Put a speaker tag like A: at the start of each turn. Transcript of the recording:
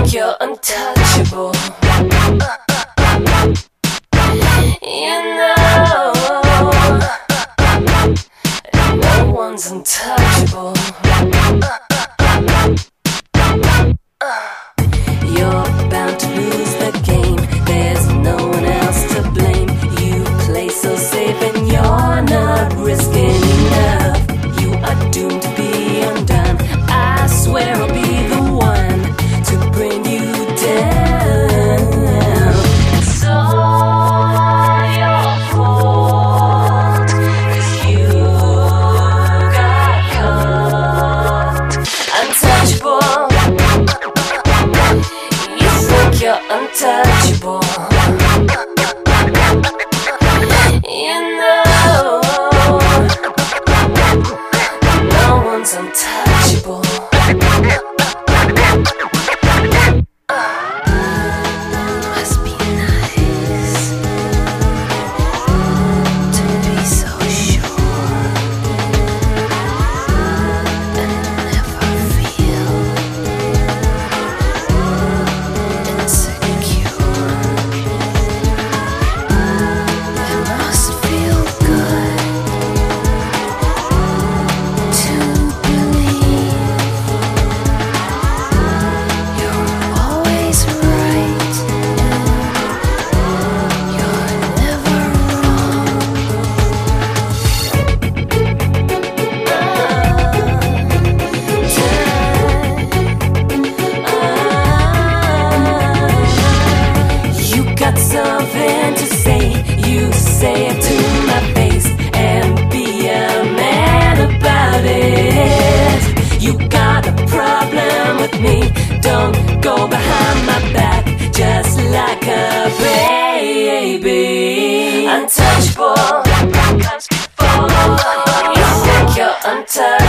A: think you're untouchable. You know, no one's untouchable. You're bound to lose the game. There's no one else to blame. You play so safe and you're not risking enough. You are doomed to be undone. I swear I'll be the one to bring you down. It's all your fault, 'cause you got caught. Untouchable. You think you're untouchable. You know, no one's untouchable. Must be nice to be so sure and never feel insecure. It must feel good to believe you're always right and you're never wrong. You got something to say, you say it to my face and be a man about it. You got a problem with me, don't go behind my back just like a baby. Untouchable, you think you're untouchable.